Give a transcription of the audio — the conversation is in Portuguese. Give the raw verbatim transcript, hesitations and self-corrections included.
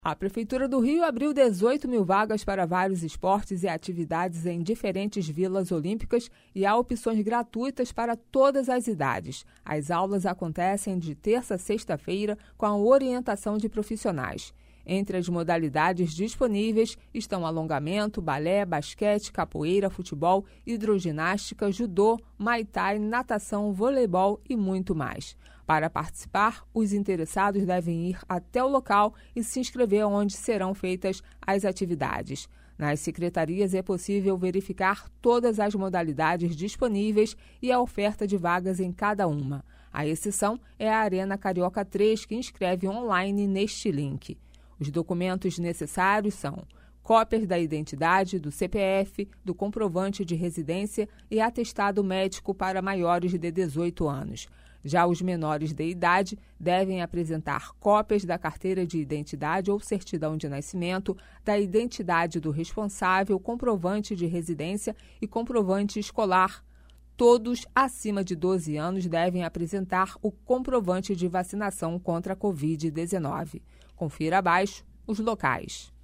A Prefeitura do Rio abriu dezoito mil vagas para vários esportes e atividades em diferentes vilas olímpicas e há opções gratuitas para todas as idades. As aulas acontecem de terça a sexta-feira com a orientação de profissionais. Entre as modalidades disponíveis estão alongamento, balé, basquete, capoeira, futebol, hidroginástica, judô, muay thai, natação, voleibol e muito mais. Para participar, os interessados devem ir até o local e se inscrever onde serão feitas as atividades. Nas secretarias é possível verificar todas as modalidades disponíveis e a oferta de vagas em cada uma. A exceção é a Arena Carioca três, que inscreve online neste link. Os documentos necessários são cópias da identidade, do C P F, do comprovante de residência e atestado médico para maiores de dezoito anos. Já os menores de idade devem apresentar cópias da carteira de identidade ou certidão de nascimento, da identidade do responsável, comprovante de residência e comprovante escolar. Todos acima de doze anos devem apresentar o comprovante de vacinação contra a covid dezenove. Confira abaixo os locais.